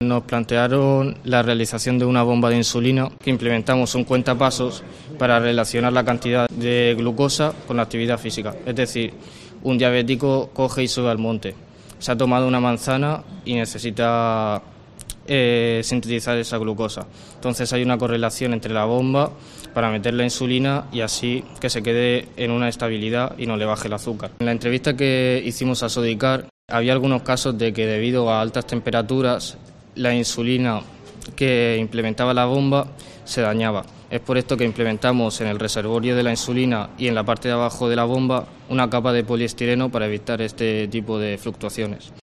Nos plantearon la realización de una bomba de insulina, que implementamos un cuentapasos para relacionar la cantidad de glucosa con la actividad física. Es decir, un diabético coge y sube al monte. Se ha tomado una manzana y necesita sintetizar esa glucosa. Entonces hay una correlación entre la bomba para meter la insulina y así que se quede en una estabilidad y no le baje el azúcar. En la entrevista que hicimos a Sodicar había algunos casos de que debido a altas temperaturas la insulina que implementaba la bomba se dañaba. Es por esto que implementamos en el reservorio de la insulina y en la parte de abajo de la bomba una capa de poliestireno para evitar este tipo de fluctuaciones.